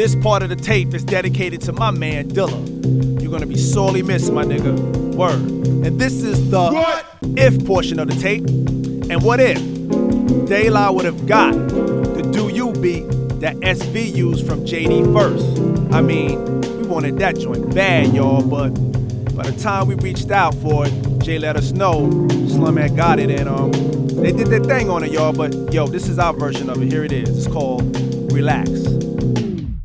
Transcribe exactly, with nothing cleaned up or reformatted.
This part of the tape is dedicated to my man Dilla. You're gonna be sorely missed, my nigga. Word. And this is the What? if portion of the tape. And what if De La would have got the Do You beat that S V used from J D first? I mean, we wanted that joint bad, y'all, but by the time we reached out for it, Jay let us know Slum had got it, and um, they did their thing on it, y'all. But yo, this is our version of it. Here it is. It's called Relax.